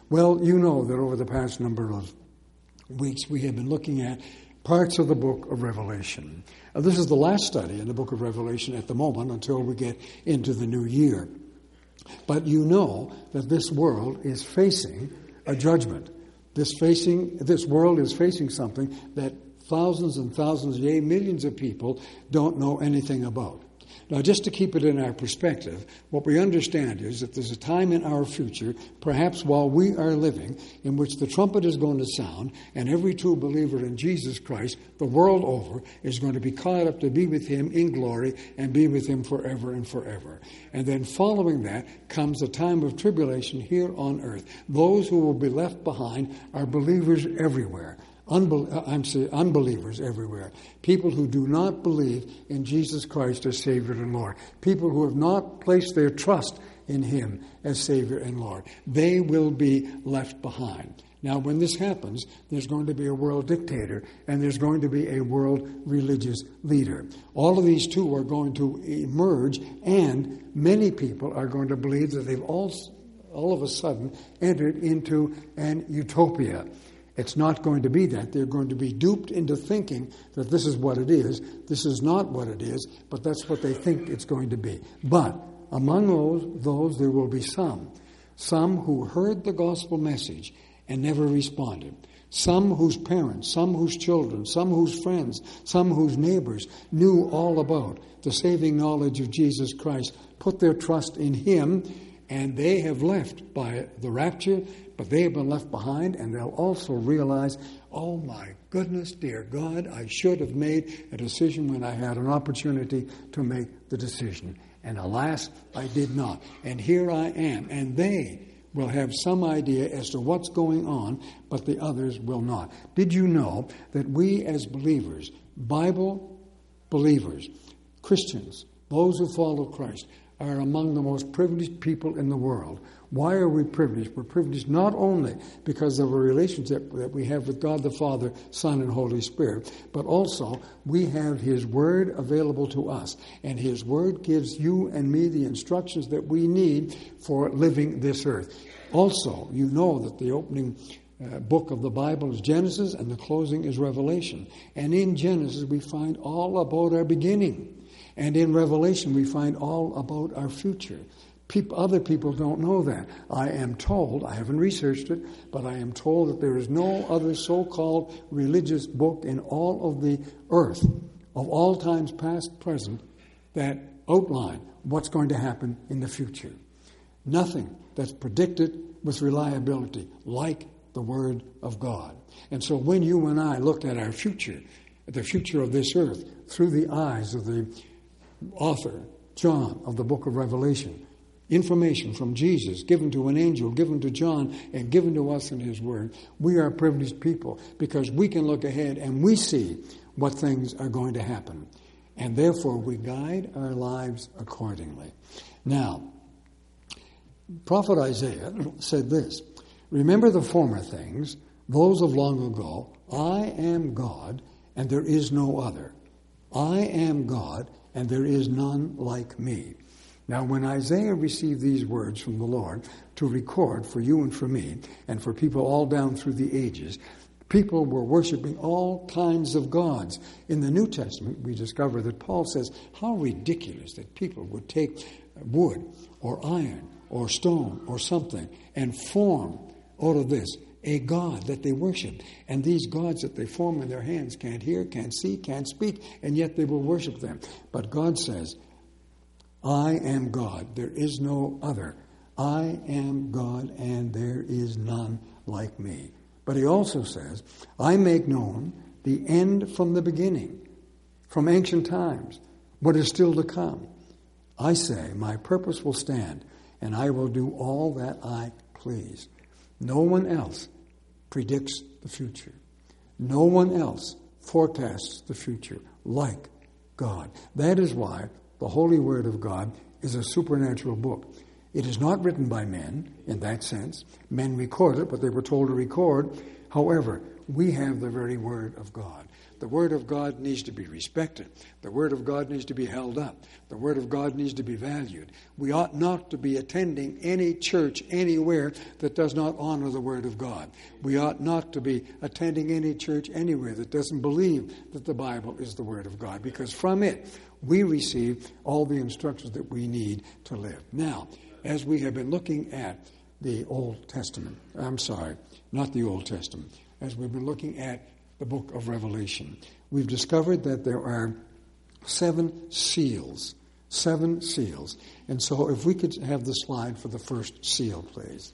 Well, you know that over the past number of weeks we have been looking at parts of the book of Revelation. This is the last study in the book of Revelation at the moment until we get into the new year. But you know that this world is facing a judgment. This world is facing something that thousands and thousands, yea, millions of people don't know anything about. Now, just to keep it in our perspective, what we understand is that there's a time in our future, perhaps while we are living, in which the trumpet is going to sound, and every true believer in Jesus Christ, the world over, is going to be caught up to be with Him in glory and be with Him forever and forever. And then following that comes a time of tribulation here on earth. Those who will be left behind are believers everywhere. Unbelievers everywhere. People who do not believe in Jesus Christ as Savior and Lord. People who have not placed their trust in Him as Savior and Lord. They will be left behind. Now, when this happens, there's going to be a world dictator and there's going to be a world religious leader. All of these two are going to emerge, and many people are going to believe that they've all of a sudden entered into an utopia. It's not going to be that. They're going to be duped into thinking that this is what it is. This is not what it is, but that's what they think it's going to be. But among those there will be some who heard the gospel message and never responded. Some whose parents, some whose children, some whose friends, some whose neighbors knew all about the saving knowledge of Jesus Christ, put their trust in Him, and they have left by the rapture, but they have been left behind, and they'll also realize, oh my goodness, dear God, I should have made a decision when I had an opportunity to make the decision. And alas, I did not. And here I am. And they will have some idea as to what's going on, but the others will not. Did you know that we as believers, Bible believers, Christians, those who follow Christ, are among the most privileged people in the world? Why are we privileged? We're privileged not only because of a relationship that we have with God the Father, Son, and Holy Spirit, but also we have His Word available to us. And His Word gives you and me the instructions that we need for living this earth. Also, you know that the opening book of the Bible is Genesis and the closing is Revelation. And in Genesis we find all about our beginning. And in Revelation we find all about our future. Other people don't know that. I am told, I haven't researched it, but I am told that there is no other so-called religious book in all of the earth, of all times past, present, that outline what's going to happen in the future. Nothing that's predicted with reliability like the Word of God. And so when you and I look at our future, at the future of this earth, through the eyes of the author, John, of the book of Revelation, information from Jesus given to an angel, given to John, and given to us in His Word, we are privileged people because we can look ahead and we see what things are going to happen. And therefore we guide our lives accordingly. Now, Prophet Isaiah said this, "Remember the former things, those of long ago. I am God, and there is no other. I am God, and there is none like me." Now, when Isaiah received these words from the Lord to record for you and for me, and for people all down through the ages, people were worshiping all kinds of gods. In the New Testament, we discover that Paul says, how ridiculous that people would take wood or iron or stone or something and form out of this a god that they worship. And these gods that they form in their hands can't hear, can't see, can't speak, and yet they will worship them. But God says, I am God, there is no other. I am God, and there is none like me. But He also says, I make known the end from the beginning, from ancient times, what is still to come. I say, my purpose will stand, and I will do all that I please. No one else predicts the future. No one else forecasts the future like God. That is why the Holy Word of God is a supernatural book. It is not written by men in that sense. Men record it, but they were told to record. However, We have the very Word of God. The Word of God needs to be respected. The Word of God needs to be held up. The Word of God needs to be valued. We ought not to be attending any church anywhere that does not honor the Word of God. We ought not to be attending any church anywhere that doesn't believe that the Bible is the Word of God, because from it we receive all the instructions that we need to live. Now, as we have been looking at the Old Testament, not the Old Testament, as we've been looking at the book of Revelation, we've discovered that there are 7 seals. 7 seals. And so if we could have the slide for the first seal, please.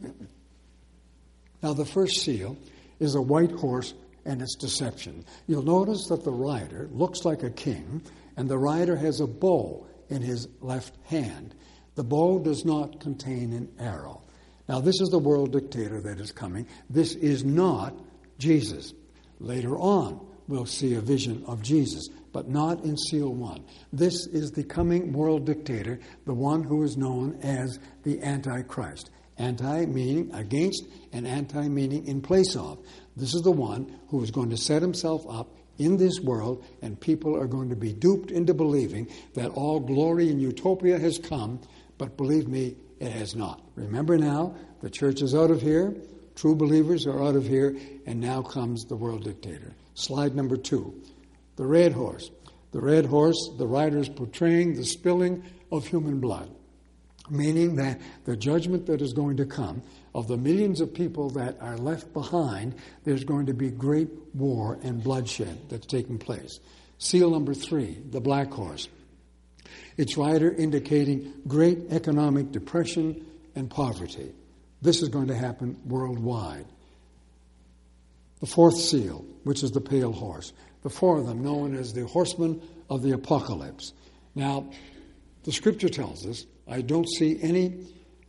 Now, the first seal is a white horse and its deception. You'll notice that the rider looks like a king, and the rider has a bow in his left hand. The bow does not contain an arrow. Now, this is the world dictator that is coming. This is not Jesus. Later on, we'll see a vision of Jesus, but not in seal 1. This is the coming world dictator, the one who is known as the Antichrist. Anti meaning against, and anti meaning in place of. This is the one who is going to set himself up in this world, and people are going to be duped into believing that all glory and utopia has come, but believe me, it has not. Remember now, the church is out of here. True believers are out of here, and now comes the world dictator. Slide number 2, the red horse. The red horse, the rider is portraying the spilling of human blood, meaning that the judgment that is going to come of the millions of people that are left behind, there's going to be great war and bloodshed that's taking place. Seal number 3, the black horse. Its rider indicating great economic depression and poverty. This is going to happen worldwide. The 4th seal, which is the pale horse. The 4 of them known as the horsemen of the apocalypse. Now, the scripture tells us, I don't see any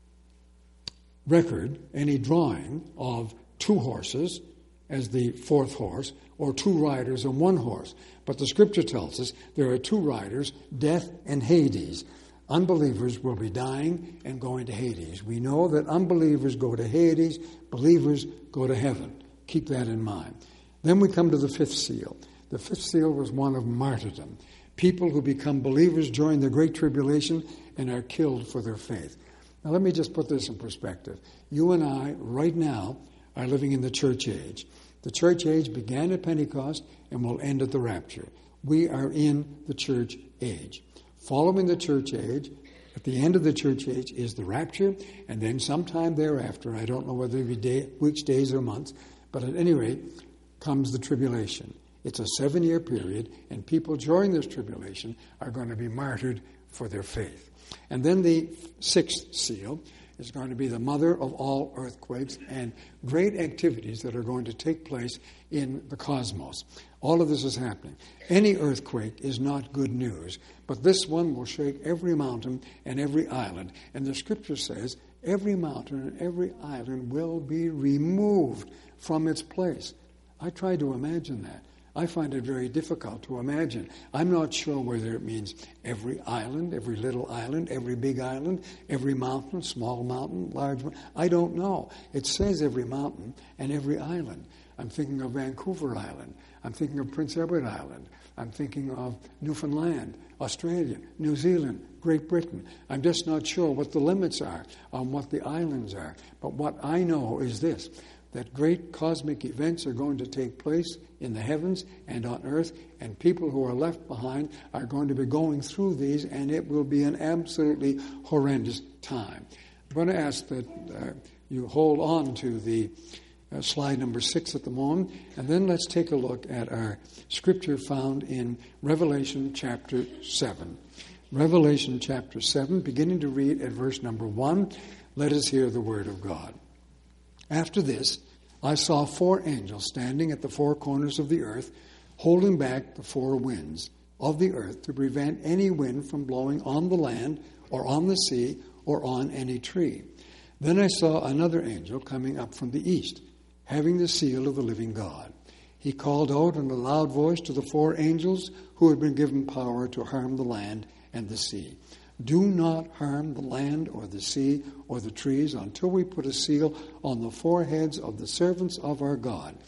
record, any drawing of 2 horses as the 4th horse, or 2 riders on 1 horse. But the scripture tells us there are 2 riders, death and Hades. Unbelievers will be dying and going to Hades. We know that unbelievers go to Hades, believers go to heaven. Keep that in mind. Then we come to the 5th seal. The 5th seal was one of martyrdom. People who become believers during the Great Tribulation and are killed for their faith. Now let me just put this in perspective. You and I, right now, are living in the church age. The church age began at Pentecost and will end at the rapture. We are in the church age. Following the church age, at the end of the church age, is the rapture, and then sometime thereafter, I don't know whether it be weeks, days, or months, but at any rate, comes the tribulation. It's a 7-year period, and people during this tribulation are going to be martyred for their faith. And then the 6th seal is going to be the mother of all earthquakes and great activities that are going to take place in the cosmos. All of this is happening. Any earthquake is not good news, but this one will shake every mountain and every island. And the scripture says every mountain and every island will be removed from its place. I try to imagine that. I find it very difficult to imagine. I'm not sure whether it means every island, every little island, every big island, every mountain, small mountain, large mountain. I don't know. It says every mountain and every island. I'm thinking of Vancouver Island. I'm thinking of Prince Edward Island. I'm thinking of Newfoundland, Australia, New Zealand, Great Britain. I'm just not sure what the limits are on what the islands are. But what I know is this, that great cosmic events are going to take place in the heavens and on earth, and people who are left behind are going to be going through these, and it will be an absolutely horrendous time. I'm going to ask that you hold on to the slide number 6 at the moment, and then let's take a look at our scripture found in Revelation chapter 7. Revelation chapter 7, beginning to read at verse number 1, let us hear the word of God. After this, I saw 4 angels standing at the 4 corners of the earth, holding back the 4 winds of the earth to prevent any wind from blowing on the land or on the sea or on any tree. Then I saw another angel coming up from the east, having the seal of the living God. He called out in a loud voice to the 4 angels who had been given power to harm the land and the sea. Do not harm the land or the sea or the trees until we put a seal on the foreheads of the servants of our God.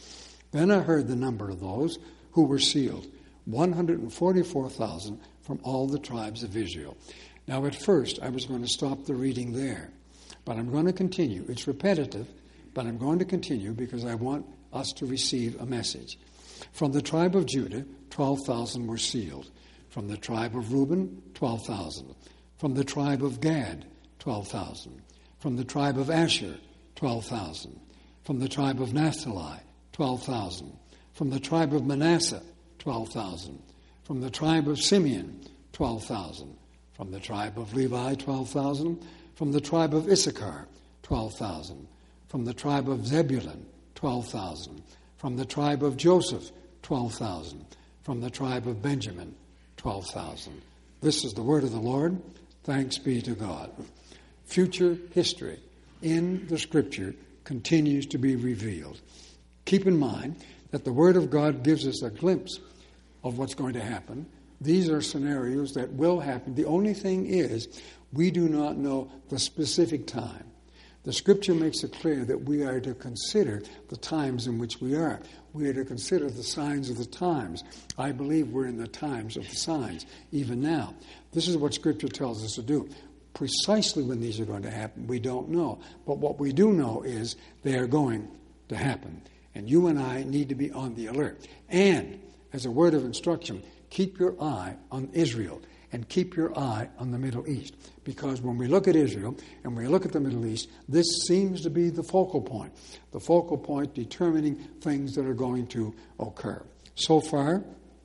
Then I heard the number of those who were sealed, 144,000 from all the tribes of Israel. Now at first I was going to stop the reading there, but I'm going to continue. It's repetitive, but I'm going to continue because I want us to receive a message. From the tribe of Judah, 12,000 were sealed. From the tribe of Reuben, 12,000. From the tribe of Gad, 12,000. From the tribe of Asher, 12,000. From the tribe of Naphtali, 12,000. From the tribe of Manasseh, 12,000. From the tribe of Simeon, 12,000. From the tribe of Levi, 12,000. From the tribe of Issachar, 12,000. From the tribe of Zebulun, 12,000. From the tribe of Joseph, 12,000. From the tribe of Benjamin, 12,000. This is the word of the Lord. Thanks be to God. Future history in the Scripture continues to be revealed. Keep in mind that the Word of God gives us a glimpse of what's going to happen. These are scenarios that will happen. The only thing is, we do not know the specific time. The Scripture makes it clear that we are to consider the times in which we are. We are to consider the signs of the times. I believe we're in the times of the signs, even now. This is what Scripture tells us to do. Precisely when these are going to happen, we don't know. But what we do know is they are going to happen. And you and I need to be on the alert. And, as a word of instruction, keep your eye on Israel and keep your eye on the Middle East. Because when we look at Israel and we look at the Middle East, this seems to be the focal point. The focal point determining things that are going to occur. So far,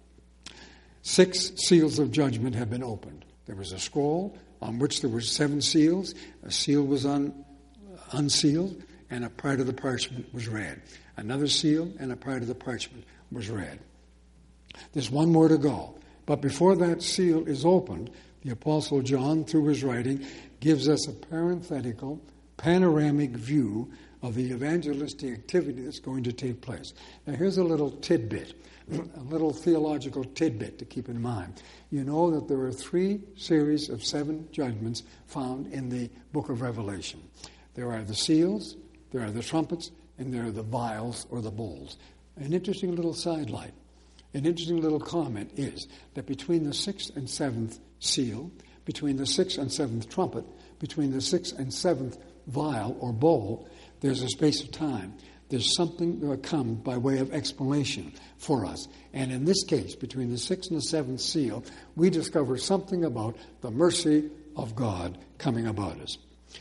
6 seals of judgment have been opened. There was a scroll on which there were 7 seals. A seal was unsealed, and a part of the parchment was read. Another seal and a part of the parchment was read. There's one more to go. But before that seal is opened, the Apostle John, through his writing, gives us a parenthetical, panoramic view of the evangelistic activity that's going to take place. Now here's a little tidbit, a little theological tidbit to keep in mind. You know that there are 3 series of 7 judgments found in the book of Revelation. There are the seals, there are the trumpets, and there are the vials or the bowls. An interesting little sidelight, an interesting little comment is that between the 6th and 7th seal, between the 6th and 7th trumpet, between the 6th and 7th vial or bowl, there's a space of time. There's something that comes by way of explanation for us. And in this case, between the 6th and the 7th seal, we discover something about the mercy of God coming about us.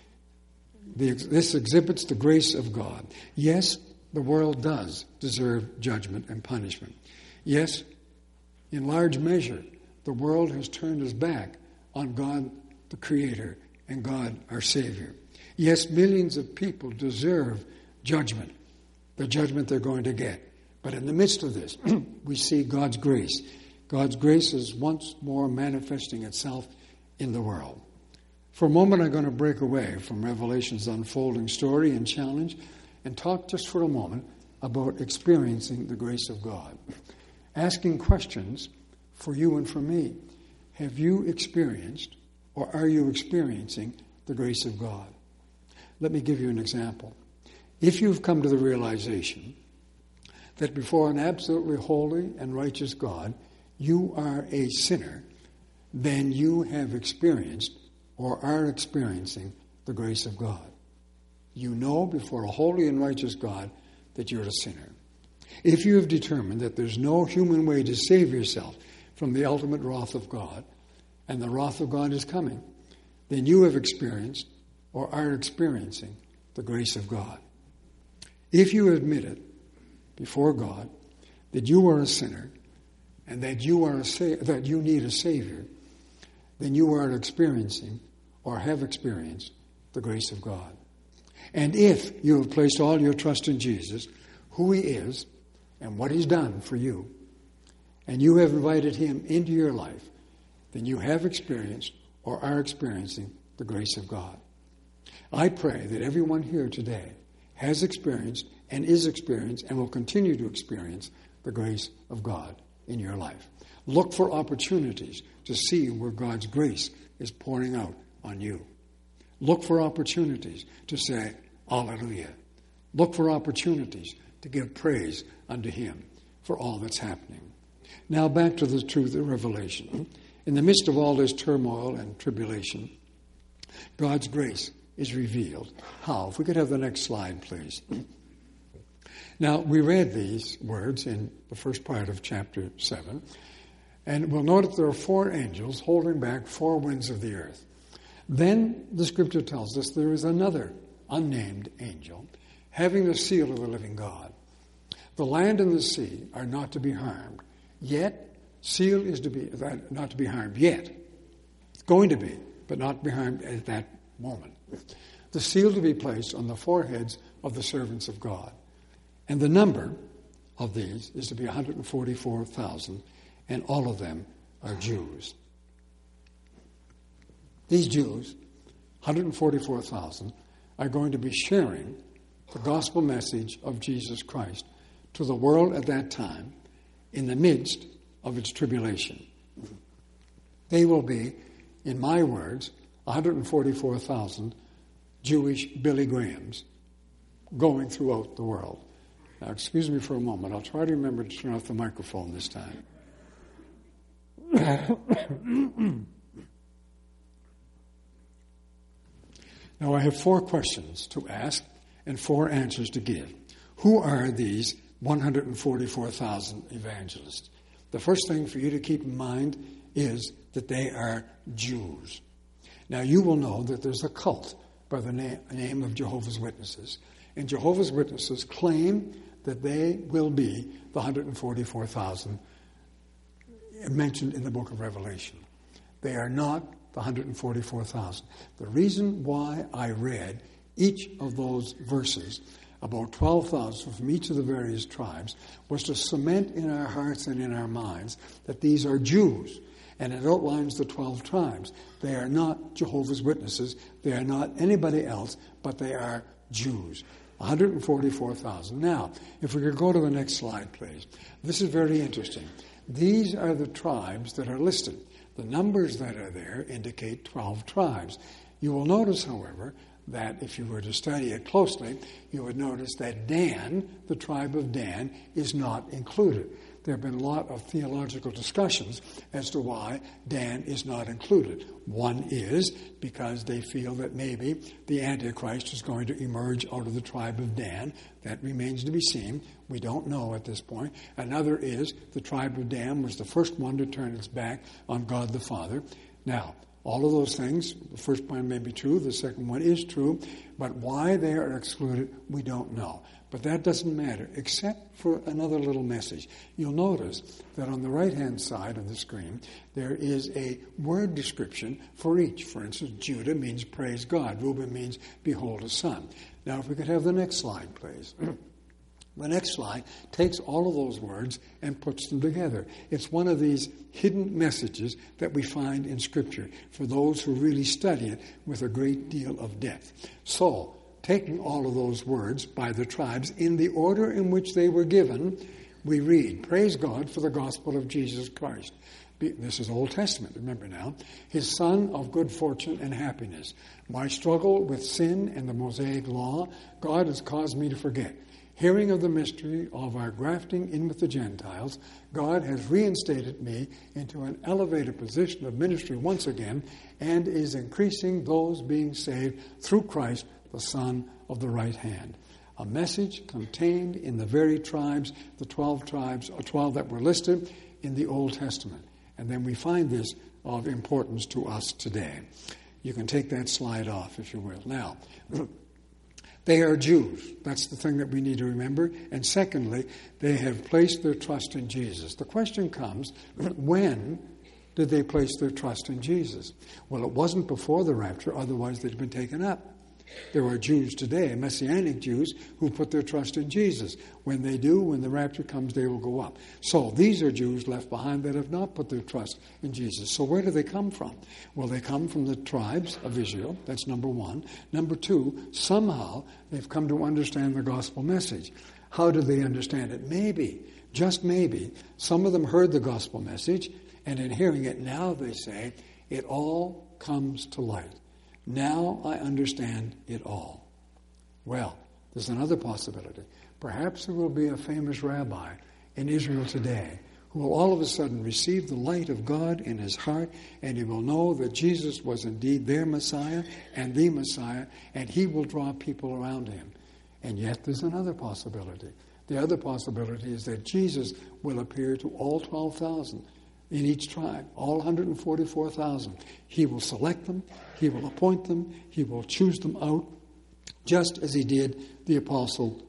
This exhibits the grace of God. Yes, the world does deserve judgment and punishment. Yes, in large measure, the world has turned its back on God, the Creator, and God, our Savior. Yes, millions of people deserve judgment, the judgment they're going to get. But in the midst of this, we see God's grace. God's grace is once more manifesting itself in the world. For a moment, I'm going to break away from Revelation's unfolding story and challenge and talk just for a moment about experiencing the grace of God. Asking questions for you and for me. Have you experienced or are you experiencing the grace of God? Let me give you an example. If you've come to the realization that before an absolutely holy and righteous God, you are a sinner, then you have experienced or are experiencing the grace of God. You know before a holy and righteous God that you're a sinner. If you have determined that there's no human way to save yourself from the ultimate wrath of God, and the wrath of God is coming, then you have experienced or are experiencing the grace of God. If you admit it before God that you are a sinner and that that you need a Savior, then you are experiencing or have experienced the grace of God. And if you have placed all your trust in Jesus, who He is and what He's done for you, and you have invited Him into your life, then you have experienced or are experiencing the grace of God. I pray that everyone here today has experienced and is experienced and will continue to experience the grace of God in your life. Look for opportunities to see where God's grace is pouring out on you. Look for opportunities to say, Hallelujah. Look for opportunities to give praise unto him for all that's happening. Now back to the truth of Revelation. In the midst of all this turmoil and tribulation, God's grace is revealed. How? If we could have the next slide, please. Now, we read these words in the first part of chapter 7, and we'll note that there are 4 angels holding back 4 winds of the earth. Then the scripture tells us there is another unnamed angel having the seal of the living God. The land and the sea are not to be harmed, yet seal is not to be harmed yet. It's going to be, but not to be harmed at that moment. The seal to be placed on the foreheads of the servants of God. And the number of these is to be 144,000, and all of them are Jews. These Jews, 144,000, are going to be sharing the gospel message of Jesus Christ to the world at that time in the midst of its tribulation. They will be, in my words, 144,000 Jewish Billy Grahams going throughout the world. Now, excuse me for a moment. I'll try to remember to turn off the microphone this time. Now, I have 4 questions to ask and 4 answers to give. Who are these 144,000 evangelists? The first thing for you to keep in mind is that they are Jews. Now, you will know that there's a cult by the name of Jehovah's Witnesses. And Jehovah's Witnesses claim that they will be the 144,000 mentioned in the book of Revelation. They are not the 144,000. The reason why I read each of those verses, about 12,000 from each of the various tribes, was to cement in our hearts and in our minds that these are Jews. And it outlines the 12 tribes. They are not Jehovah's Witnesses. They are not anybody else, but they are Jews. 144,000. Now, if we could go to the next slide, please. This is very interesting. These are the tribes that are listed. The numbers that are there indicate 12 tribes. You will notice, however, that if you were to study it closely, you would notice that Dan, the tribe of Dan, is not included. There have been a lot of theological discussions as to why Dan is not included. One is because they feel that maybe the Antichrist is going to emerge out of the tribe of Dan. That remains to be seen. We don't know at this point. Another is the tribe of Dan was the first one to turn its back on God the Father. Now, all of those things, the first one may be true, the second one is true, but why they are excluded, we don't know. But that doesn't matter, except for another little message. You'll notice that on the right-hand side of the screen, there is a word description for each. For instance, Judah means praise God. Reuben means behold a son. Now, if we could have the next slide, please. The next slide takes all of those words and puts them together. It's one of these hidden messages that we find in Scripture for those who really study it with a great deal of depth. So, taking all of those words by the tribes in the order in which they were given, we read, praise God for the gospel of Jesus Christ. This is Old Testament, remember now. His son of good fortune and happiness. My struggle with sin and the Mosaic law, God has caused me to forget. Hearing of the mystery of our grafting in with the Gentiles, God has reinstated me into an elevated position of ministry once again and is increasing those being saved through Christ, the Son of the right hand. A message contained in the very tribes, the 12 tribes, or 12 that were listed in the Old Testament. And then we find this of importance to us today. You can take that slide off, if you will. Now, they are Jews. That's the thing that we need to remember. And secondly, they have placed their trust in Jesus. The question comes, when did they place their trust in Jesus? Well, it wasn't before the rapture, otherwise they'd been taken up. There are Jews today, Messianic Jews, who put their trust in Jesus. When they do, when the rapture comes, they will go up. So these are Jews left behind that have not put their trust in Jesus. So where do they come from? Well, they come from the tribes of Israel. That's number one. Number two, somehow they've come to understand the gospel message. How do they understand it? Maybe, just maybe, some of them heard the gospel message, and in hearing it now they say, it all comes to light. Now I understand it all. Well, There's another possibility. Perhaps there will be a famous rabbi in Israel today who will all of a sudden receive the light of God in his heart, and he will know that Jesus was indeed their Messiah and the Messiah, and he will draw people around him. And yet there's another possibility. The other possibility is that Jesus will appear to all 12,000 in each tribe, all 144,000. He will select them, he will appoint them, he will choose them out, just as he did the Apostle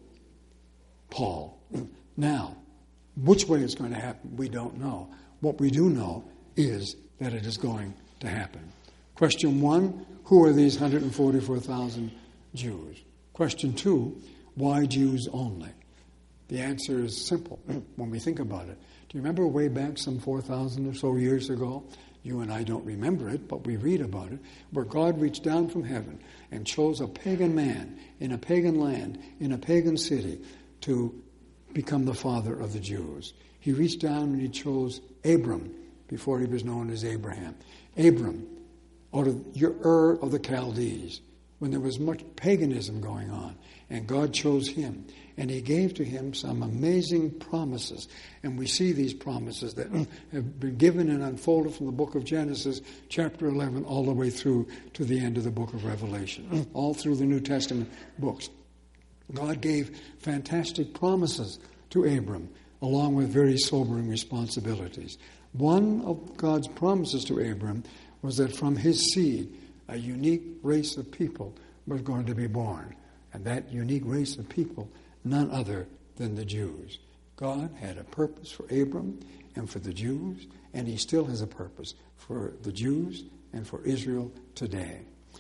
Paul. Now, which way it's going to happen, we don't know. What we do know is that it is going to happen. Question 1, who are these 144,000 Jews? Question 2, why Jews only? The answer is simple when we think about it. Do you remember way back some 4,000 or so years ago? You and I don't remember it, but we read about it, where God reached down from heaven and chose a pagan man in a pagan land, in a pagan city, to become the father of the Jews. He reached down and he chose Abram, before he was known as Abraham. Abram, out of Ur of the Chaldees, when there was much paganism going on, and God chose him. And he gave to him some amazing promises. And we see these promises that have been given and unfolded from the book of Genesis, chapter 11, all the way through to the end of the book of Revelation, all through the New Testament books. God gave fantastic promises to Abram, along with very sobering responsibilities. One of God's promises to Abram was that from his seed, a unique race of people was going to be born. And that unique race of people, none other than the Jews. God had a purpose for Abram and for the Jews, and he still has a purpose for the Jews and for Israel today.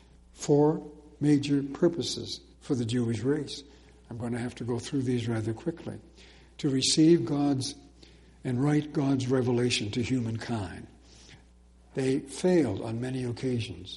4 major purposes for the Jewish race. I'm going to have to go through these rather quickly. To receive God's and write God's revelation to humankind. They failed on many occasions.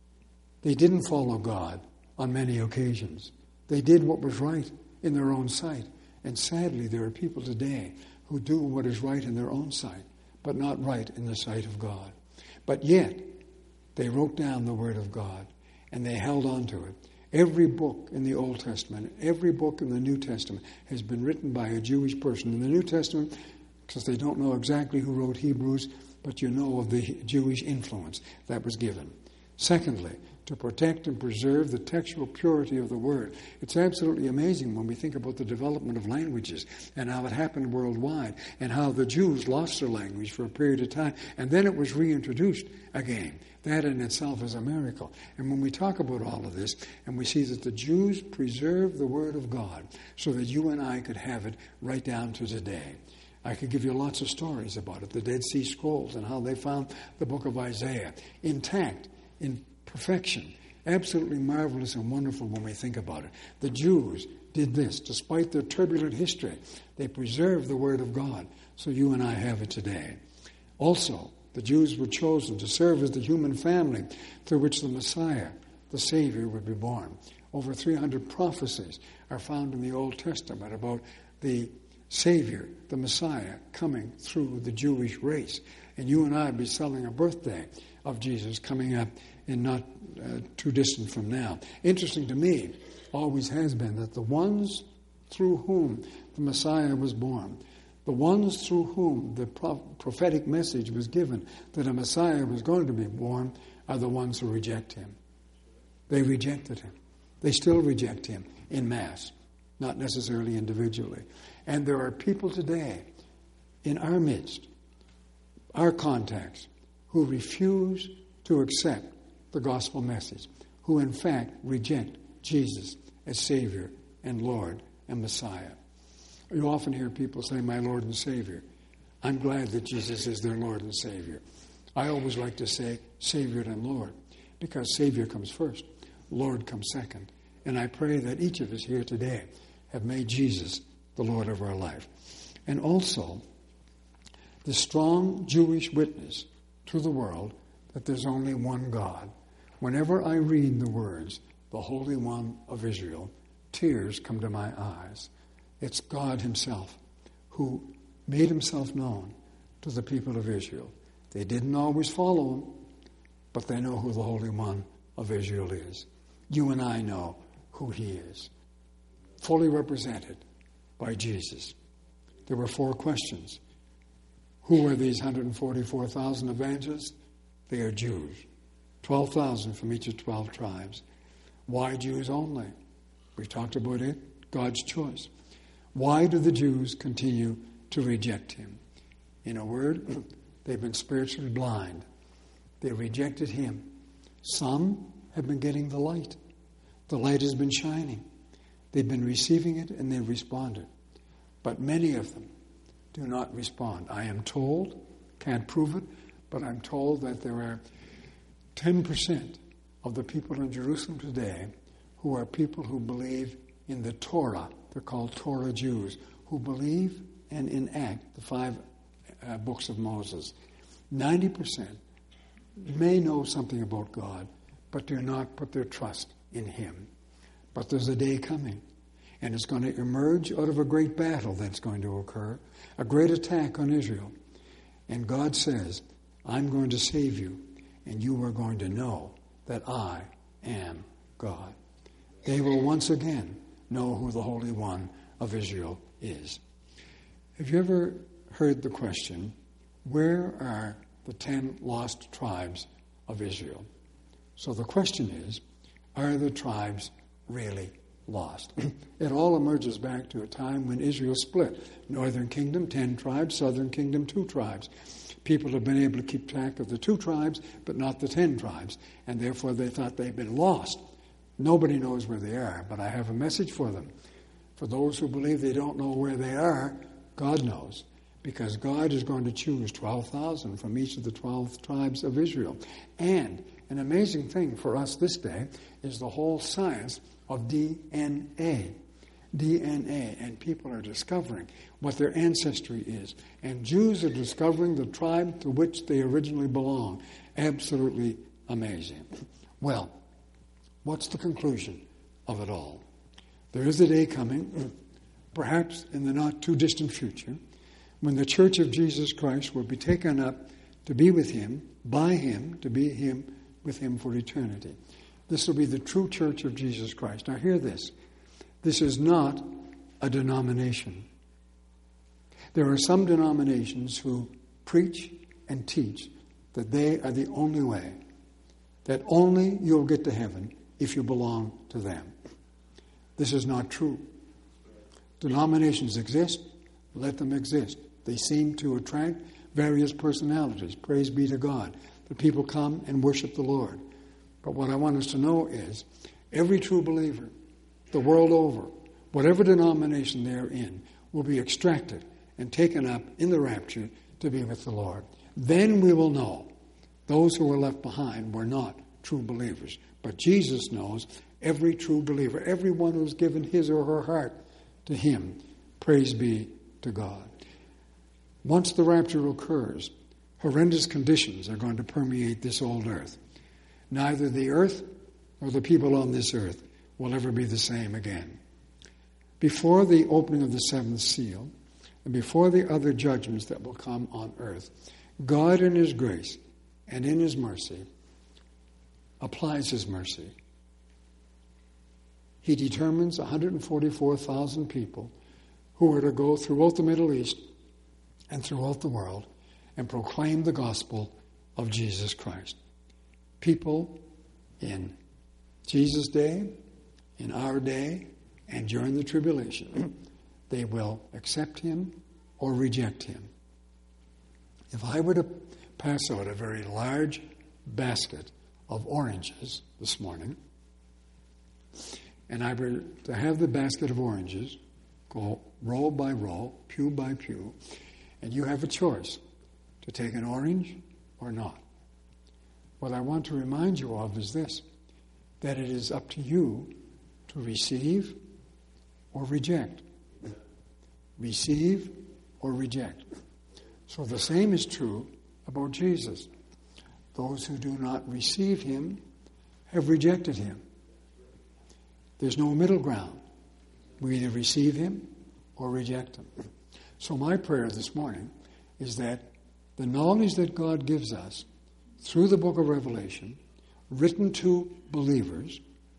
They didn't follow God on many occasions. They did what was right in their own sight. And sadly, there are people today who do what is right in their own sight, but not right in the sight of God. But yet, they wrote down the Word of God, and they held on to it. Every book in the Old Testament, every book in the New Testament has been written by a Jewish person. In the New Testament, because they don't know exactly who wrote Hebrews, but you know of the Jewish influence that was given. Secondly, to protect and preserve the textual purity of the Word. It's absolutely amazing when we think about the development of languages and how it happened worldwide and how the Jews lost their language for a period of time and then it was reintroduced again. That in itself is a miracle. And when we talk about all of this and we see that the Jews preserved the Word of God so that you and I could have it right down to today. I could give you lots of stories about it, the Dead Sea Scrolls and how they found the book of Isaiah intact, in perfection. Absolutely marvelous and wonderful when we think about it. The Jews did this. Despite their turbulent history, they preserved the Word of God, so you and I have it today. Also, the Jews were chosen to serve as the human family through which the Messiah, the Savior, would be born. Over 300 prophecies are found in the Old Testament about the Savior, the Messiah, coming through the Jewish race. And you and I will be celebrating a birthday of Jesus coming up in not too distant from now. Interesting to me, always has been, that the ones through whom the Messiah was born, the ones through whom the prophetic message was given that a Messiah was going to be born, are the ones who reject him. They rejected him. They still reject him in mass, not necessarily individually. And there are people today in our midst, our contacts, who refuse to accept the gospel message, who in fact reject Jesus as Savior and Lord and Messiah. You often hear people say, my Lord and Savior. I'm glad that Jesus is their Lord and Savior. I always like to say Savior and Lord, because Savior comes first, Lord comes second. And I pray that each of us here today have made Jesus the Lord of our life. And also, the strong Jewish witness to the world that there's only one God. Whenever I read the words, the Holy One of Israel, tears come to my eyes. It's God himself who made himself known to the people of Israel. They didn't always follow him, but they know who the Holy One of Israel is. You and I know who he is. fully represented by Jesus. There were 4 questions. Who are these 144,000 evangelists? They are Jews. 12,000 from each of 12 tribes. Why Jews only? We've talked about it. God's choice. Why do the Jews continue to reject him? In a word, they've been spiritually blind. They rejected him. Some have been getting the light. The light has been shining. They've been receiving it and they've responded. But many of them do not respond. I am told, can't prove it, but I'm told that there are 10% of the people in Jerusalem today who are people who believe in the Torah. They're called Torah Jews, who believe and enact the 5 books of Moses. 90% may know something about God, but do not put their trust in him. But there's a day coming, and it's going to emerge out of a great battle that's going to occur, a great attack on Israel. And God says, I'm going to save you, and you are going to know that I am God. They will once again know who the Holy One of Israel is. Have you ever heard the question, where are the 10 lost tribes of Israel? So the question is, are the tribes really lost? It all emerges back to a time when Israel split. Northern kingdom, 10 tribes. Southern kingdom, 2 tribes. People have been able to keep track of the 2 tribes, but not the 10 tribes. And therefore they thought they'd been lost. Nobody knows where they are, but I have a message for them. For those who believe they don't know where they are, God knows. Because God is going to choose 12,000 from each of the 12 tribes of Israel. And an amazing thing for us this day is the whole science of DNA. DNA, and people are discovering what their ancestry is. And Jews are discovering the tribe to which they originally belong. Absolutely amazing. Well, what's the conclusion of it all? There is a day coming, perhaps in the not too distant future, when the Church of Jesus Christ will be taken up to be with him, by him, to be with him for eternity. This will be the true Church of Jesus Christ. Now hear this. This is not a denomination. There are some denominations who preach and teach that they are the only way, that only you'll get to heaven if you belong to them. This is not true. Denominations exist, let them exist. They seem to attract various personalities. Praise be to God. The people come and worship the Lord. But what I want us to know is every true believer, the world over, whatever denomination they're in, will be extracted and taken up in the rapture to be with the Lord. Then we will know those who were left behind were not true believers. But Jesus knows every true believer, everyone who's given his or her heart to him. Praise be to God. Once the rapture occurs, horrendous conditions are going to permeate this old earth. Neither the earth nor the people on this earth will ever be the same again. Before the opening of the 7th seal, and before the other judgments that will come on earth, God in his grace and in his mercy applies his mercy. He determines 144,000 people who are to go throughout the Middle East and throughout the world and proclaim the gospel of Jesus Christ. People in Jesus' day, in our day, and during the tribulation, they will accept him or reject him. If I were to pass out a very large basket of oranges this morning, and I were to have the basket of oranges go row by row, pew by pew, and you have a choice to take an orange or not. What I want to remind you of is this, that it is up to you to receive or reject. Receive or reject. So the same is true about Jesus. Those who do not receive him have rejected him. There's no middle ground. We either receive him or reject him. So my prayer this morning is that the knowledge that God gives us through the book of Revelation, written to believers,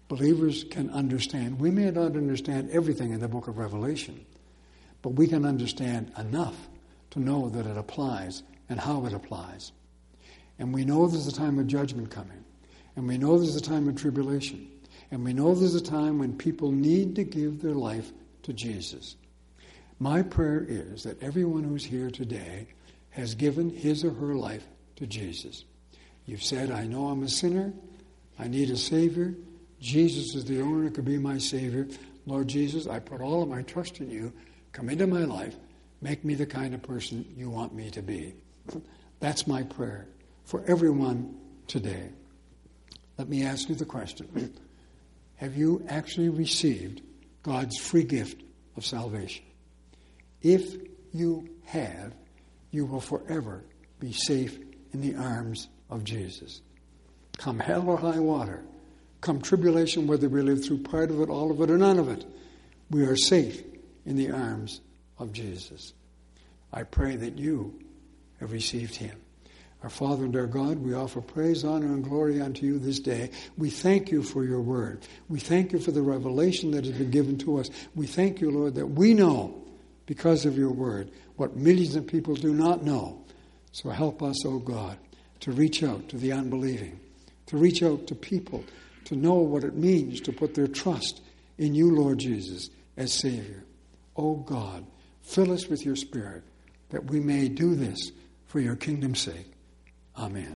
Believers can understand. We may not understand everything in the book of Revelation, but we can understand enough to know that it applies and how it applies. And we know there's a time of judgment coming. And we know there's a time of tribulation. And we know there's a time when people need to give their life to Jesus. My prayer is that everyone who's here today has given his or her life to Jesus. You've said, I know I'm a sinner. I need a Savior. Jesus is the only one who could be my Savior. Lord Jesus, I put all of my trust in you. Come into my life. Make me the kind of person you want me to be. That's my prayer for everyone today. Let me ask you the question. Have you actually received God's free gift of salvation? If you have, you will forever be safe in the arms of Jesus. Come hell or high water, come tribulation, whether we live through part of it, all of it, or none of it, we are safe in the arms of Jesus. I pray that you have received him. Our Father and our God, we offer praise, honor, and glory unto you this day. We thank you for your word. We thank you for the revelation that has been given to us. We thank you, Lord, that we know, because of your word, what millions of people do not know. So help us, O God, to reach out to the unbelieving, to reach out to people, to know what it means to put their trust in you, Lord Jesus, as Savior. O God, fill us with your Spirit, that we may do this for your kingdom's sake. Amen.